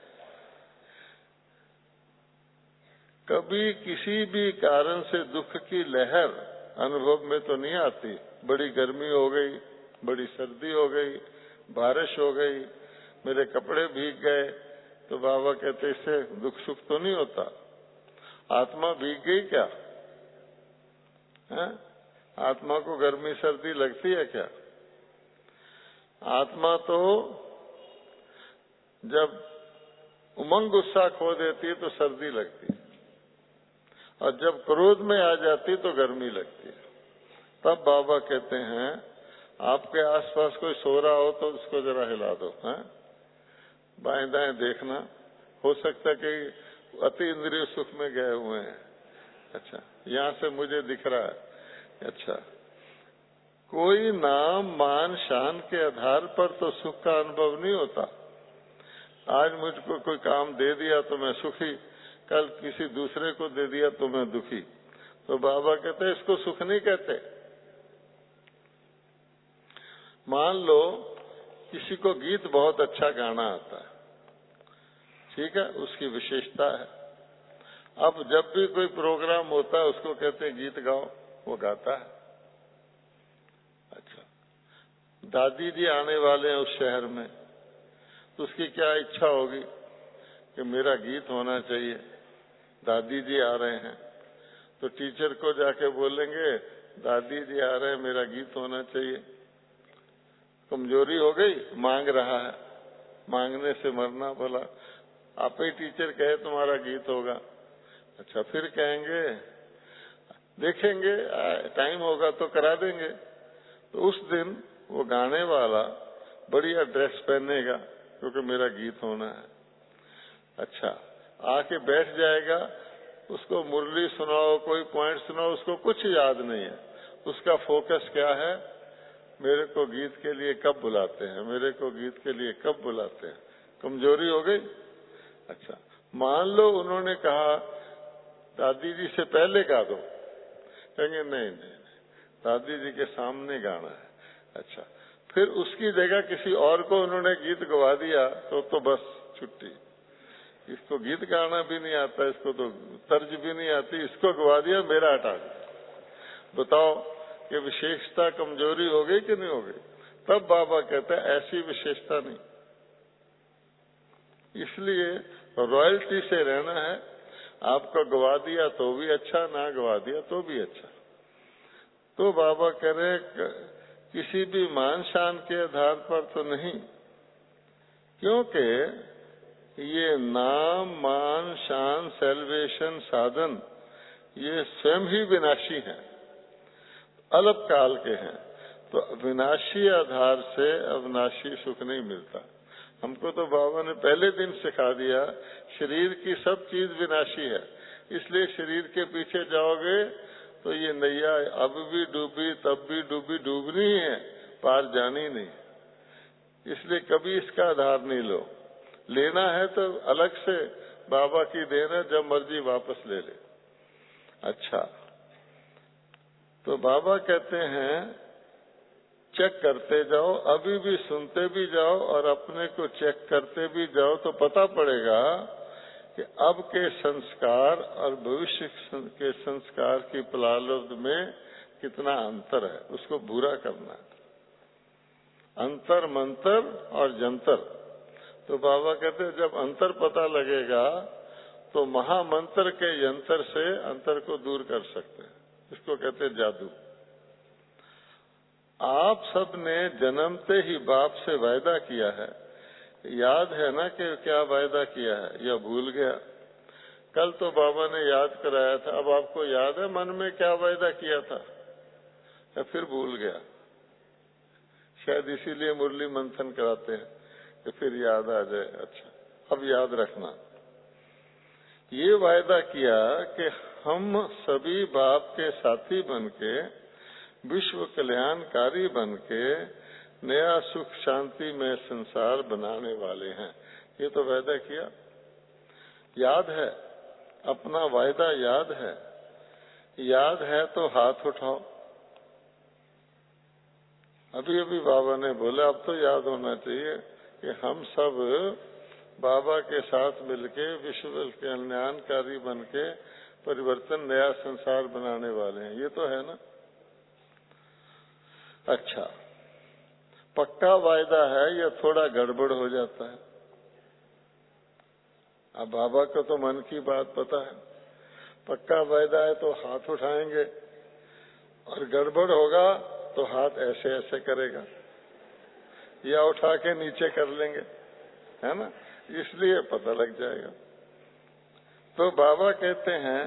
कभी किसी भी कारण से दुख की लहर अनुभव में तो नहीं आती। बड़ी गर्मी हो गई, बड़ी सर्दी हो गई, बारिश हो गई, मेरे कपड़े भीग गए, तो बाबा कहते इससे दुख सुख तो नहीं होता। आत्मा भीग गई क्या? है? आत्मा को गर्मी सर्दी लगती है क्या? आत्मा तो जब उमंग गुस्सा खो देती है तो सर्दी लगती है, और जब क्रोध में आ जाती तो गर्मी लगती है। तब बाबा कहते हैं आपके आसपास कोई सो रहा हो तो उसको जरा हिला दो, हैं? बाएं दाएं देखना, हो सकता है कि अति इंद्रिय सुख में गए हुए हैं। अच्छा, यहाँ से मुझे दिख रहा है। अच्छा, कोई नाम मान शान के आधार पर तो सुख का अनुभव नहीं होता। आज मुझको कोई काम दे दिया तो मैं सुखी, कल किसी दूसरे को दे दिया तो मैं दुखी। तो बाबा कहते हैं इसको सुख नहीं कहते। मान लो किसी को गीत बहुत अच्छा गाना आता है, ठीक है, उसकी विशेषता है। अब जब भी कोई प्रोग्राम होता है उसको कहते हैं गीत गाओ, वो गाता है। अच्छा, दादी जी आने वाले हैं उस शहर में, तो उसकी क्या इच्छा होगी कि मेरा गीत होना चाहिए, दादी जी आ रहे हैं। तो टीचर को जाके बोलेंगे दादी जी आ रहे हैं, मेरा गीत होना चाहिए। कमजोरी हो गई, मांग रहा है, मांगने से मरना भला। आप ही टीचर कहे तुम्हारा गीत होगा। अच्छा, फिर कहेंगे देखेंगे टाइम होगा तो करा देंगे। तो उस दिन वो गाने वाला बढ़िया ड्रेस पहनेगा क्योंकि मेरा गीत होना है। अच्छा, आके बैठ जाएगा, उसको मुरली सुनाओ, कोई पॉइंट सुनाओ, उसको कुछ याद नहीं है। उसका फोकस क्या है? मेरे को गीत के लिए कब बुलाते हैं, मेरे को गीत के लिए कब बुलाते हैं। कमजोरी हो गई। अच्छा, मान लो उन्होंने कहा दादी जी से पहले गा दो, कहेंगे नहीं नहीं, दादी जी के सामने गाना है। अच्छा, फिर उसकी जगह किसी और को उन्होंने गीत गवा दिया तो बस छुट्टी। इसको गीत गाना भी नहीं आता, इसको तो तर्ज भी नहीं आती, इसको गवा दिया, मेरा हटा दिया। बताओ कि विशेषता कमजोरी हो गई कि नहीं हो गई? तब बाबा कहते हैं ऐसी विशेषता नहीं। इसलिए रॉयल्टी से रहना है। आपका गवा दिया तो भी अच्छा, ना गवा दिया तो भी अच्छा। तो बाबा कह रहे किसी भी मान शान के आधार पर तो नहीं, क्योंकि ये नाम मान शान सेल्वेशन साधन ये स्वयं ही विनाशी हैं, अल्पकाल के हैं। तो विनाशी आधार से अविनाशी सुख नहीं मिलता। हमको तो बाबा ने पहले दिन सिखा दिया शरीर की सब चीज विनाशी है, इसलिए शरीर के पीछे जाओगे तो ये नैया अब भी डूबी तब भी डूबी, डूबनी ही है, पार जानी नहीं। इसलिए कभी इसका आधार नहीं लो। लेना है तो अलग से बाबा की देन है, जब मर्जी वापस ले ले। अच्छा, तो बाबा कहते हैं चेक करते जाओ, अभी भी सुनते भी जाओ और अपने को चेक करते भी जाओ, तो पता पड़ेगा कि अब के संस्कार और भविष्य के संस्कार की प्रारब्ध में कितना अंतर है, उसको पूरा करना है। अंतर मंतर और जंतर। तो बाबा कहते हैं जब अंतर पता लगेगा तो महामंत्र के यंत्र से अंतर को दूर कर सकते हैं। इसको कहते हैं जादू। आप सब ने जन्मते ही बाप से वायदा किया है, याद है ना कि क्या वायदा किया है, या भूल गया? कल तो बाबा ने याद कराया था, अब आपको याद है मन में क्या वायदा किया था, या फिर भूल गया? शायद इसीलिए मुरली मंथन कराते हैं कि फिर याद आ जाए। अच्छा, अब याद रखना, ये वायदा किया कि हम सभी बाप के साथी बनके, विश्व कल्याणकारी बनके नया सुख शांति में संसार बनाने वाले हैं। ये तो वायदा किया, याद है? अपना वायदा याद है? याद है तो हाथ उठाओ। अभी अभी बाबा ने बोला अब तो याद होना चाहिए कि हम सब बाबा के साथ मिलके विश्व कल्याणकारी बनके परिवर्तन नया संसार बनाने वाले हैं। ये तो है ना? अच्छा, पक्का वायदा है या थोड़ा गड़बड़ हो जाता है? अब बाबा को तो मन की बात पता है। पक्का वायदा है तो हाथ उठाएंगे, और गड़बड़ होगा तो हाथ ऐसे ऐसे करेगा या उठा के नीचे कर लेंगे, है ना? इसलिए पता लग जाएगा। तो बाबा कहते हैं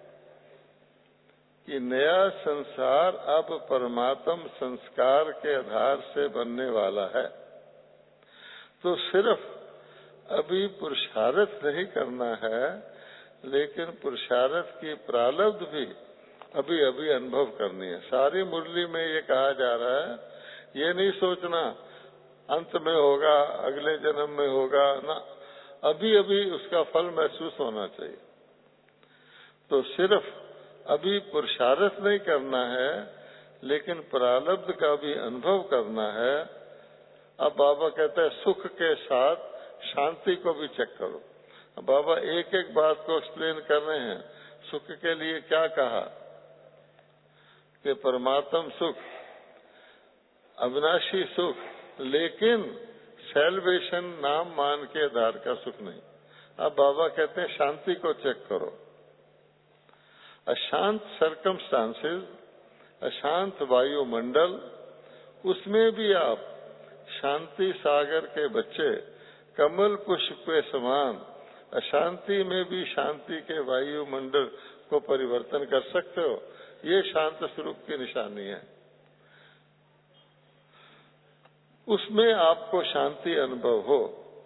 कि नया संसार अब परमात्म संस्कार के आधार से बनने वाला है। तो सिर्फ अभी पुरुषार्थ नहीं करना है, लेकिन पुरुषार्थ की प्रारब्ध भी अभी अभी अनुभव करनी है। सारी मुरली में ये कहा जा रहा है, ये नहीं सोचना अंत में होगा, अगले जन्म में होगा ना, अभी अभी उसका फल महसूस होना चाहिए। तो सिर्फ अभी पुरुषार्थ नहीं करना है, लेकिन प्रारब्ध का भी अनुभव करना है। अब बाबा कहते हैं सुख के साथ शांति को भी चेक करो। अब बाबा एक एक बात को एक्सप्लेन कर रहे हैं। सुख के लिए क्या कहा कि परमात्म सुख, अविनाशी सुख, लेकिन सेल्वेशन नाम मान के आधार का सुख नहीं। अब बाबा कहते हैं शांति को चेक करो। अशांत सर्कमस्टांसेस, अशांत वायुमंडल, उसमें भी आप शांति सागर के बच्चे कमल पुष्प के समान अशांति में भी शांति के वायुमंडल को परिवर्तन कर सकते हो। ये शांत स्वरूप की निशानी है। उसमें आपको शांति अनुभव हो।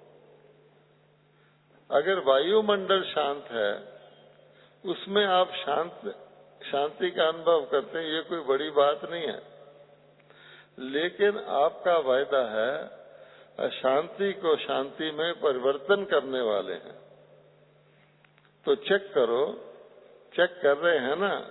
अगर वायुमंडल शांत है, उसमें आप शांति का अनुभव करते हैं, ये कोई बड़ी बात नहीं है। लेकिन आपका वायदा है अशांति को शांति में परिवर्तन करने वाले हैं। तो चेक करो, चेक कर रहे हैं ना,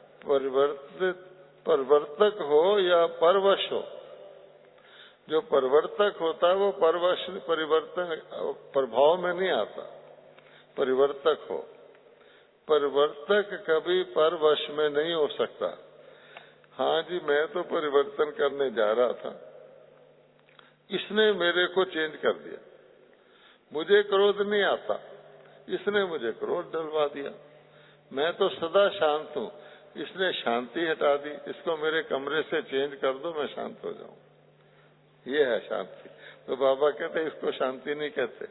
परिवर्तक हो या परवश हो। जो परिवर्तक होता है वो परवश परिवर्तन प्रभाव में नहीं आता। परिवर्तक हो, परिवर्तक कभी परवश में नहीं हो सकता। हाँ जी, मैं तो परिवर्तन करने जा रहा था, इसने मेरे को चेंज कर दिया। मुझे क्रोध नहीं आता, इसने मुझे क्रोध डलवा दिया। मैं तो सदा शांत हूँ, इसने शांति हटा दी। इसको मेरे कमरे से चेंज कर दो, मैं शांत हो जाऊं। ये है शांति। तो बाबा कहते इसको शांति नहीं कहते।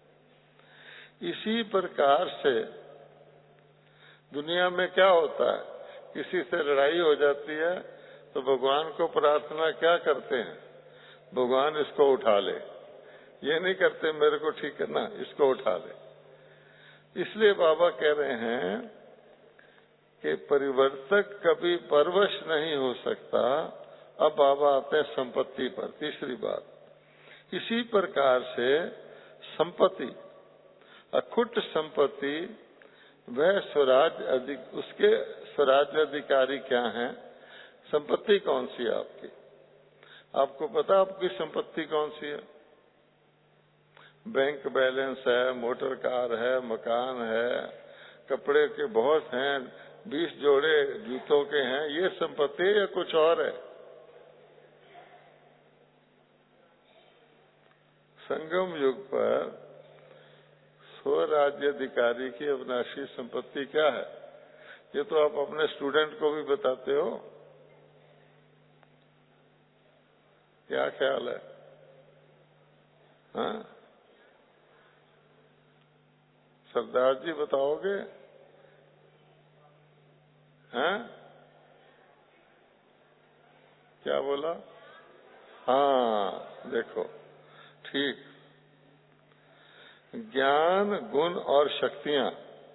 इसी प्रकार से दुनिया में क्या होता है, किसी से लड़ाई हो जाती है तो भगवान को प्रार्थना क्या करते हैं, भगवान इसको उठा ले। ये नहीं करते मेरे को ठीक करना, इसको उठा ले। इसलिए बाबा कह रहे हैं कि परिवर्तक कभी परवश नहीं हो सकता। अब बाबा आते हैं संपत्ति पर, तीसरी बात। इसी प्रकार से संपत्ति, अखुट संपत्ति, वह स्वराज उसके स्वराज्य अधिकारी क्या हैं? संपत्ति कौन सी है आपकी? आपको पता आपकी संपत्ति कौन सी है? बैंक बैलेंस है, मोटर कार है, मकान है, कपड़े के बहुत हैं, 20 जोड़े जूतों के हैं, ये संपत्ति है या कुछ और है? संगम युग पर स्वराज्याधिकारी की अविनाशी संपत्ति क्या है? ये तो आप अपने स्टूडेंट को भी बताते हो। क्या ख्याल है? हाँ, सरदार जी बताओगे? हैं? क्या बोला? हाँ, देखो, ठीक। ज्ञान, गुण और शक्तियां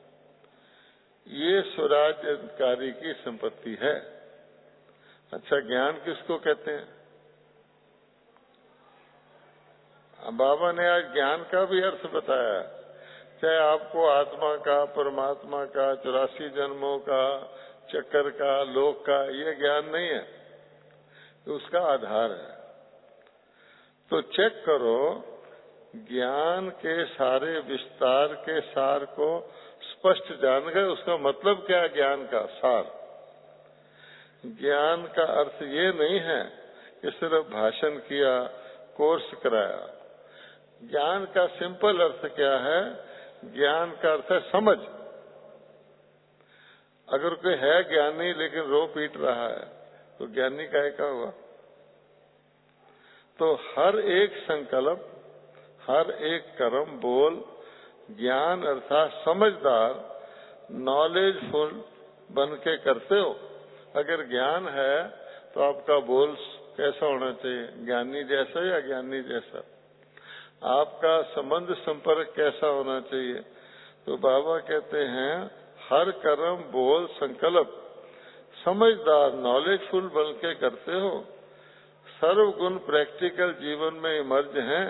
ये स्वराज्याधिकारी की संपत्ति है। अच्छा, ज्ञान किसको कहते हैं? बाबा ने आज ज्ञान का भी अर्थ बताया। चाहे आपको आत्मा का, परमात्मा का, 84 जन्मों का, चक्कर का, लोक का, ये ज्ञान नहीं है, तो उसका आधार है। तो चेक करो, ज्ञान के सारे विस्तार के सार को स्पष्ट जान गए। उसका मतलब क्या है ज्ञान का सार? ज्ञान का अर्थ ये नहीं है कि सिर्फ भाषण किया, कोर्स कराया। ज्ञान का सिंपल अर्थ क्या है? ज्ञान का अर्थ है समझ। अगर कोई है ज्ञानी लेकिन रो पीट रहा है तो ज्ञानी काहे का हुआ? तो हर एक संकल्प, हर एक कर्म, बोल ज्ञान अर्थात समझदार, नॉलेजफुल बन के करते हो। अगर ज्ञान है तो आपका बोल कैसा होना चाहिए? ज्ञानी जैसा या ज्ञानी जैसा? आपका संबंध संपर्क कैसा होना चाहिए? तो बाबा कहते हैं हर कर्म, बोल, संकल्प समझदार, नॉलेजफुल बन के करते हो। सर्व गुण प्रैक्टिकल जीवन में इमर्ज हैं।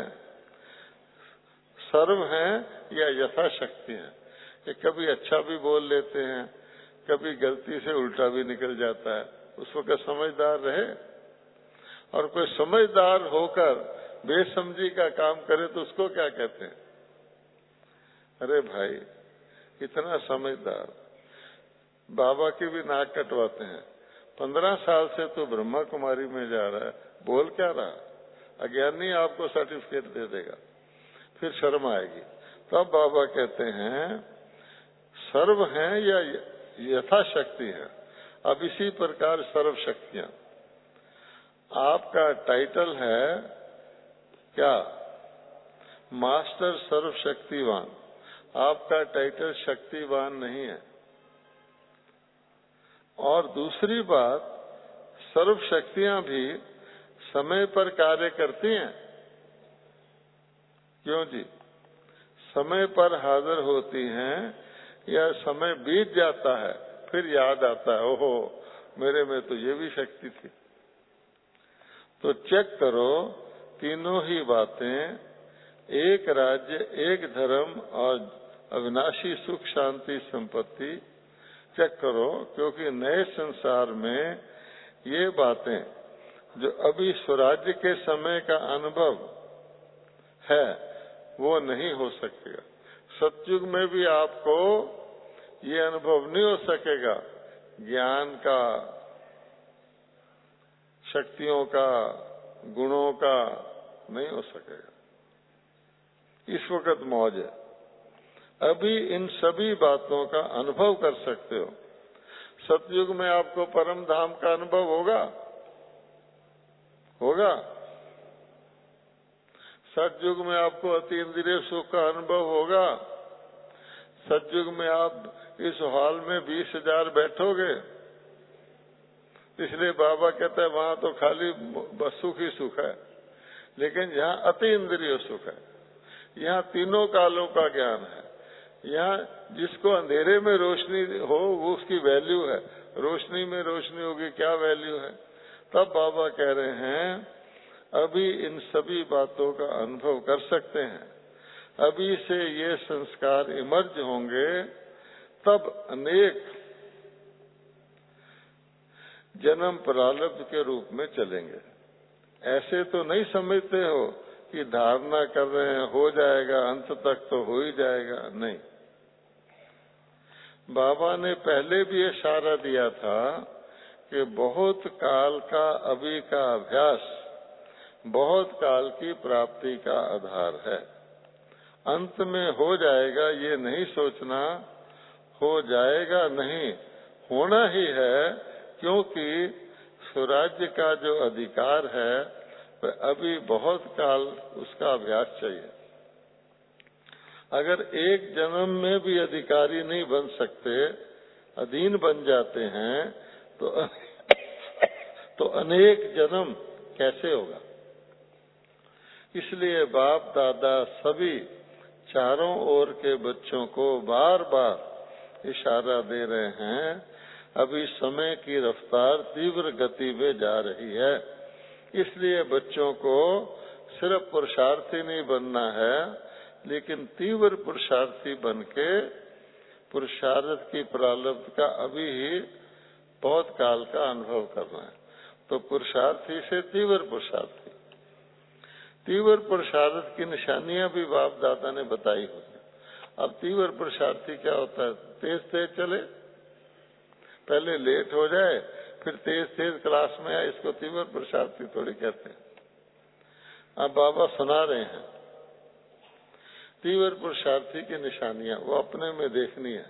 सर्व हैं या यथाशक्ति हैं। ये कभी अच्छा भी बोल लेते हैं, कभी गलती से उल्टा भी निकल जाता है। उस वक्त समझदार रहे। और कोई समझदार होकर बेसमझी का काम करे तो उसको क्या कहते हैं? अरे भाई, इतना समझदार, बाबा की भी नाक कटवाते हैं। 15 साल से तो ब्रह्मा कुमारी में जा रहा है, बोल क्या रहा? अज्ञानी आपको सर्टिफिकेट दे देगा, फिर शर्म आएगी। तब बाबा कहते हैं सर्व हैं या यथाशक्ति है। अब इसी प्रकार सर्व शक्तियां। आपका टाइटल है क्या? मास्टर सर्वशक्तिवान। आपका टाइटल शक्तिवान नहीं है। और दूसरी बात, सर्व शक्तियां भी समय पर कार्य करती हैं। क्यों जी? समय पर हाजिर होती हैं या समय बीत जाता है फिर याद आता है, ओहो मेरे में तो ये भी शक्ति थी। तो चेक करो, तीनों ही बातें, एक राज्य, एक धर्म और अविनाशी सुख, शांति, संपत्ति, चेक करो। क्योंकि नए संसार में ये बातें जो अभी स्वराज्य के समय का अनुभव है वो नहीं हो सकेगा। सतयुग में भी आपको ये अनुभव नहीं हो सकेगा ज्ञान का, शक्तियों का, गुणों का, नहीं हो सकेगा। इस वक्त मौज है, अभी इन सभी बातों का अनुभव कर सकते हो। सतयुग में आपको परम धाम का अनुभव होगा? होगा? सतयुग में आपको अति इंद्रिय सुख का अनुभव होगा? सतयुग में आप इस हॉल में 20,000 बैठोगे, इसलिए बाबा कहता है वहां तो खाली सुख ही सुख है। लेकिन यहाँ अति इंद्रिय सुख है, यहाँ तीनों कालों का ज्ञान है। यहाँ जिसको अंधेरे में रोशनी हो वो उसकी वैल्यू है, रोशनी में रोशनी होगी क्या वैल्यू है? तब बाबा कह रहे हैं अभी इन सभी बातों का अनुभव कर सकते हैं। अभी से ये संस्कार इमर्ज होंगे, तब अनेक जन्म प्रारब्ध के रूप में चलेंगे। ऐसे तो नहीं समझते हो कि धारणा कर रहे हैं हो जाएगा, अंत तक तो हो ही जाएगा, नहीं। बाबा ने पहले भी इशारा दिया था कि बहुत काल का अभी का अभ्यास बहुत काल की प्राप्ति का आधार है। अंत में हो जाएगा ये नहीं सोचना, हो जाएगा नहीं, होना ही है, क्योंकि स्वराज्य का जो अधिकार है वह अभी बहुत काल उसका अभ्यास चाहिए। अगर एक जन्म में भी अधिकारी नहीं बन सकते, अधीन बन जाते हैं, तो अनेक जन्म कैसे होगा। इसलिए बाप दादा सभी चारों ओर के बच्चों को बार बार इशारा दे रहे हैं, अभी समय की रफ्तार तीव्र गति में जा रही है। इसलिए बच्चों को सिर्फ पुरुषार्थी नहीं बनना है, लेकिन तीव्र पुरुषार्थी बनके पुरुषार्थ की प्रारब्ध का अभी ही बहुत काल का अनुभव करना है। तो पुरुषार्थी से तीव्र पुरुषार्थी, तीव्र पुरुषार्थ की निशानियां भी बाप दादा ने बताई हुई। अब तीव्र पुरुषार्थी क्या होता है? तेज तेज चले, पहले लेट हो जाए फिर तेज तेज क्लास में आए, इसको तीव्र पुरुषार्थी थोड़ी कहते हैं। अब बाबा सुना रहे हैं तीव्र पुरुषार्थी की निशानियां, वो अपने में देखनी है।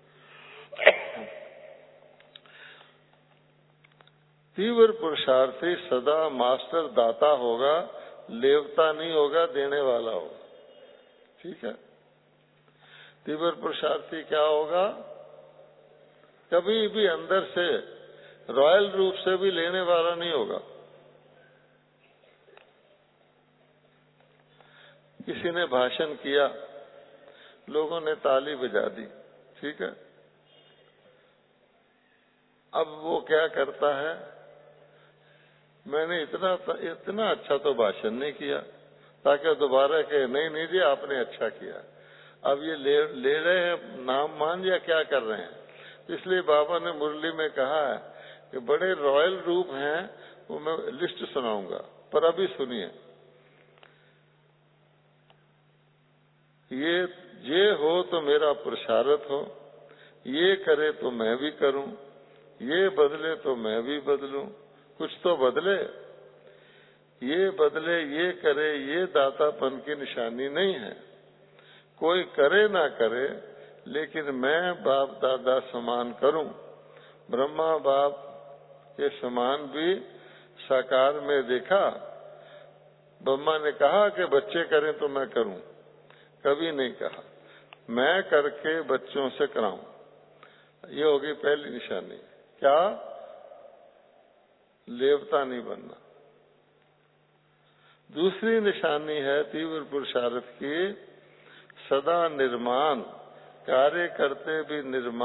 तीव्र पुरुषार्थी सदा मास्टर दाता होगा, लेवता नहीं होगा, देने वाला होगा। ठीक है। तीव्र पुरुषार्थी क्या होगा? कभी भी अंदर से रॉयल रूप से भी लेने वाला नहीं होगा। किसी ने भाषण किया, लोगों ने ताली बजा दी, ठीक है। अब वो क्या करता है, मैंने इतना अच्छा तो भाषण नहीं किया, ताकि दोबारा कहे नहीं नहीं जी आपने अच्छा किया। अब ये ले रहे हैं नाम मान या क्या कर रहे हैं। इसलिए बाबा ने मुरली में कहा है कि बड़े रॉयल रूप हैं, वो मैं लिस्ट सुनाऊंगा, पर अभी सुनिए। ये हो तो मेरा पुरुषार्थ हो, ये करे तो मैं भी करूं, ये बदले तो मैं भी बदलूं, कुछ तो बदले, ये बदले, ये करे, ये दातापन की निशानी नहीं है। कोई करे ना करे, लेकिन मैं बाप दादा समान करूं। ब्रह्मा बाप के समान भी साकार में देखा। ब्रह्मा ने कहा कि बच्चे करें तो मैं करूं, कभी नहीं कहा मैं करके बच्चों से कराऊं। ये होगी पहली निशानी। क्या? लेवता नहीं बनना। दूसरी निशानी है तीव्र पुरुषार्थ की, सदा निर्माण, कार्य करते भी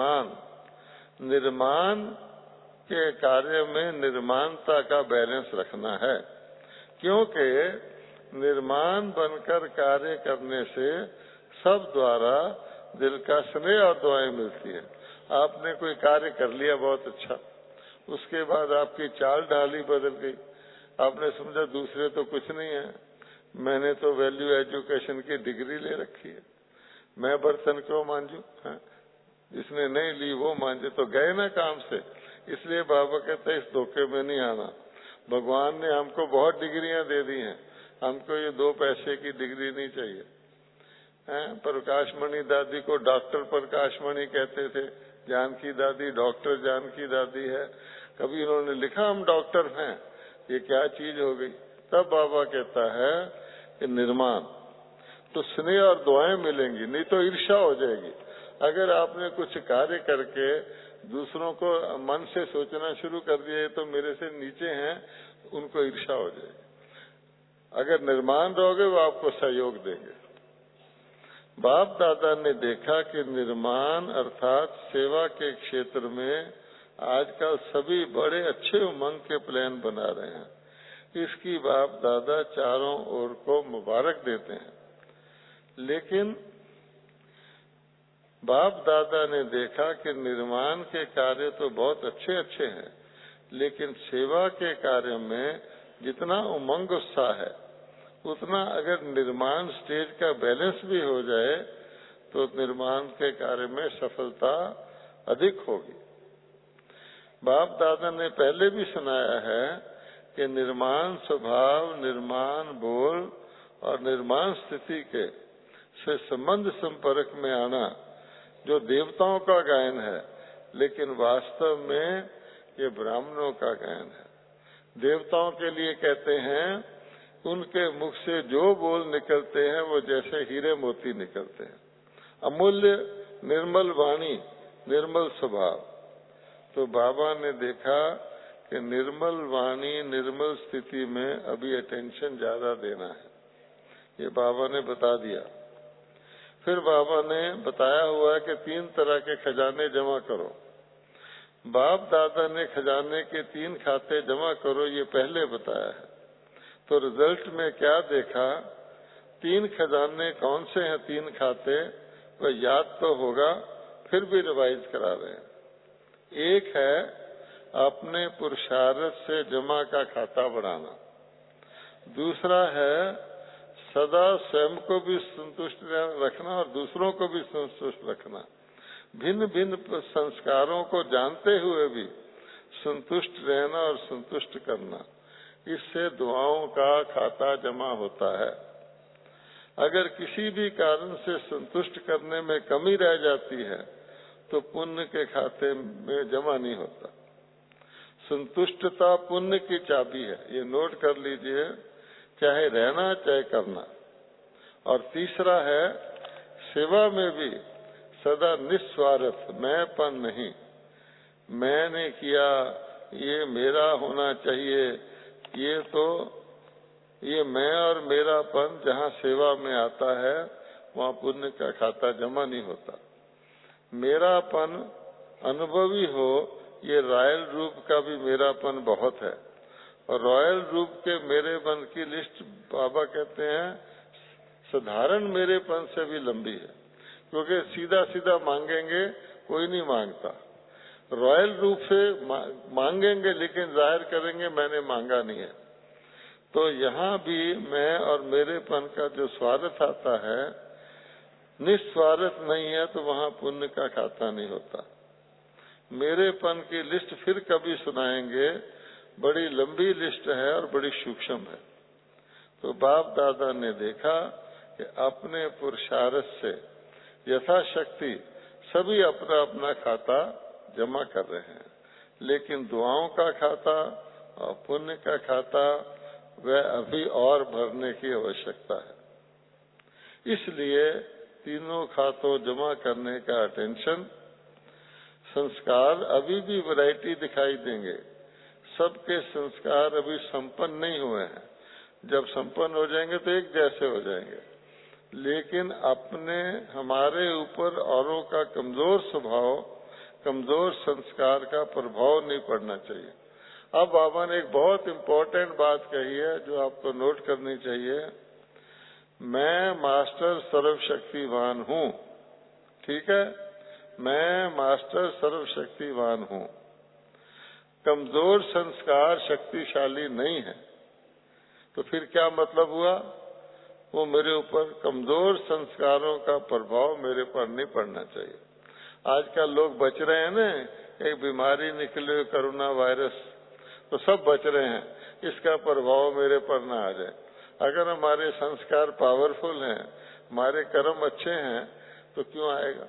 निर्माण के कार्य में निर्माणता का बैलेंस रखना है। क्योंकि निर्माण बनकर कार्य करने से सब द्वारा दिल का स्नेह और दुआएं मिलती है। आपने कोई कार्य कर लिया बहुत अच्छा, उसके बाद आपकी चाल ढाली बदल गई, आपने समझा दूसरे तो कुछ नहीं है, मैंने तो वैल्यू एजुकेशन की डिग्री ले रखी है, मैं बर्तन क्यों मांजू, जिसने नहीं ली वो मांझे, तो गए ना काम से। इसलिए बाबा कहते इस धोखे में नहीं आना। भगवान ने हमको बहुत डिग्रियां दे दी हैं, हमको ये 2 पैसे की डिग्री नहीं चाहिए। प्रकाशमणि दादी को डॉक्टर प्रकाशमणि कहते थे, जानकी दादी डॉक्टर जानकी दादी है। कभी उन्होंने लिखा हम डॉक्टर हैं, ये क्या चीज हो गई। तब बाबा कहता है कि निर्माण तो स्नेह और दुआएं मिलेंगी, नहीं तो ईर्ष्या हो जाएगी। अगर आपने कुछ कार्य करके दूसरों को मन से सोचना शुरू कर दिया तो मेरे से नीचे हैं, उनको ईर्ष्या हो जाएगी। अगर निर्माण रहोगे वो आपको सहयोग देंगे। बाप दादा ने देखा कि निर्माण अर्थात सेवा के क्षेत्र में आजकल सभी बड़े अच्छे उमंग के प्लान बना रहे हैं। इसकी बाप दादा चारों ओर को मुबारक देते हैं। लेकिन बाप दादा ने देखा कि निर्माण के कार्य तो बहुत अच्छे अच्छे हैं, लेकिन सेवा के कार्य में जितना उमंग उत्साह है उतना अगर निर्माण स्टेज का बैलेंस भी हो जाए तो निर्माण के कार्य में सफलता अधिक होगी। बाप दादा ने पहले भी सुनाया है कि निर्माण स्वभाव, निर्माण बोल और निर्माण स्थिति के से संबंध संपर्क में आना जो देवताओं का गायन है, लेकिन वास्तव में ये ब्राह्मणों का गायन है। देवताओं के लिए कहते हैं उनके मुख से जो बोल निकलते हैं वो जैसे हीरे मोती निकलते हैं, अमूल्य निर्मल वाणी, निर्मल स्वभाव। तो बाबा ने देखा कि निर्मल वाणी, निर्मल स्थिति में अभी अटेंशन ज्यादा देना है, ये बाबा ने बता दिया। फिर बाबा ने बताया हुआ है कि 3 तरह के खजाने जमा करो। बाप दादा ने खजाने के 3 खाते जमा करो ये पहले बताया है। तो रिजल्ट में क्या देखा, 3 खजाने कौन से हैं, 3 खाते वह याद तो होगा, फिर भी रिवाइज करा रहे हैं। एक है अपने पुरुषार्थ से जमा का खाता बढ़ाना। दूसरा है सदा स्वयं को भी संतुष्ट रखना और दूसरों को भी संतुष्ट रखना। भिन्न भिन्न संस्कारों को जानते हुए भी संतुष्ट रहना और संतुष्ट करना, इससे दुआओं का खाता जमा होता है। अगर किसी भी कारण से संतुष्ट करने में कमी रह जाती है तो पुण्य के खाते में जमा नहीं होता। संतुष्टता पुण्य की चाबी है, ये नोट कर लीजिए, चाहे रहना चाहे करना। और तीसरा है सेवा में भी सदा निस्वार्थ, मैंपन नहीं, मैंने किया, ये मेरा होना चाहिए, ये मैं और मेरापन जहाँ सेवा में आता है वहाँ पुण्य का खाता जमा नहीं होता। मेरापन अनुभवी हो, ये रॉयल रूप का भी मेरापन बहुत है। और रॉयल रूप के मेरेपन की लिस्ट बाबा कहते हैं साधारण मेरेपन से भी लंबी है, क्योंकि सीधा सीधा मांगेंगे कोई नहीं मांगता। रॉयल रूप से मांगेंगे लेकिन जाहिर करेंगे मैंने मांगा नहीं है। तो यहाँ भी मैं और मेरेपन का जो स्वार्थ आता है, निस्वार्थ नहीं है, तो वहाँ पुण्य का खाता नहीं होता। मेरेपन की लिस्ट फिर कभी सुनाएंगे, बड़ी लंबी लिस्ट है और बड़ी सूक्ष्म है। तो बाप दादा ने देखा कि अपने पुरुषार्थ से यथाशक्ति सभी अपना अपना खाता जमा कर रहे हैं, लेकिन दुआओं का खाता और पुण्य का खाता वह अभी और भरने की आवश्यकता है। इसलिए तीनों खातों जमा करने का अटेंशन। संस्कार अभी भी वैरायटी दिखाई देंगे, सबके संस्कार अभी संपन्न नहीं हुए हैं। जब संपन्न हो जाएंगे तो एक जैसे हो जाएंगे, लेकिन अपने हमारे ऊपर औरों का कमजोर स्वभाव, कमजोर संस्कार का प्रभाव नहीं पड़ना चाहिए। अब बाबा ने एक बहुत इम्पोर्टेंट बात कही है जो आपको नोट करनी चाहिए। मैं मास्टर सर्वशक्तिवान हूँ, ठीक है, मैं मास्टर सर्वशक्तिवान हूँ। कमजोर संस्कार शक्तिशाली नहीं है। तो फिर क्या मतलब हुआ, वो मेरे ऊपर कमजोर संस्कारों का प्रभाव मेरे पर नहीं पड़ना चाहिए। आजकल लोग बच रहे हैं ना, एक बीमारी निकले कोरोना वायरस, तो सब बच रहे हैं, इसका प्रभाव मेरे पर ना आ जाए। अगर हमारे संस्कार पावरफुल हैं, हमारे कर्म अच्छे हैं, तो क्यों आएगा।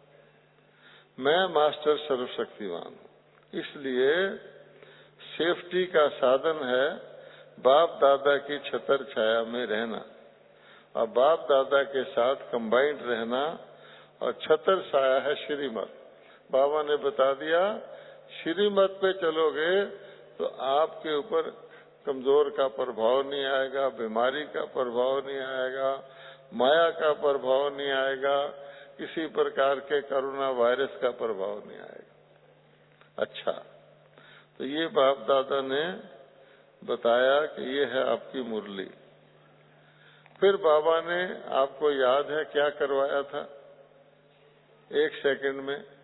मैं मास्टर सर्वशक्तिवान हूँ, इसलिए सेफ्टी का साधन है बाप दादा की छतर छाया में रहना और बाप दादा के साथ कंबाइंड रहना। और छतर छाया है श्रीमत। बाबा ने बता दिया, श्रीमत पे चलोगे तो आपके ऊपर कमजोर का प्रभाव नहीं आएगा, बीमारी का प्रभाव नहीं आएगा, माया का प्रभाव नहीं आएगा, किसी प्रकार के कोरोना वायरस का प्रभाव नहीं आएगा। अच्छा, तो ये बाप दादा ने बताया कि ये है आपकी मुरली। फिर बाबा ने आपको याद है क्या करवाया था? एक सेकंड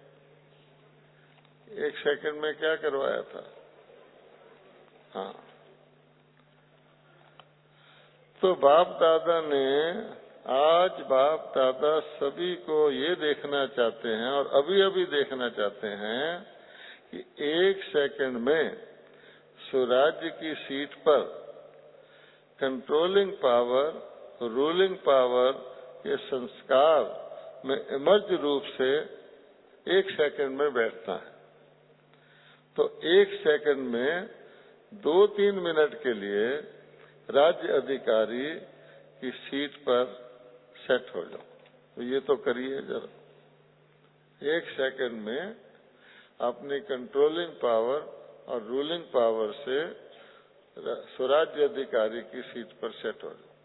में क्या करवाया था? हाँ, तो बाप दादा ने आज बाप दादा सभी को ये देखना चाहते हैं और अभी अभी देखना चाहते हैं कि 1 सेकंड में स्वराज्य की सीट पर कंट्रोलिंग पावर, रूलिंग पावर के संस्कार में इमर्ज रूप से 1 सेकंड में बैठता है। तो 1 सेकंड में 2-3 मिनट के लिए राज्य अधिकारी की सीट पर सेट हो जाओ। तो ये तो करिए जरा। 1 सेकंड में अपनी कंट्रोलिंग पावर और रूलिंग पावर से स्वराज्य अधिकारी की सीट पर सेट हो जाओ।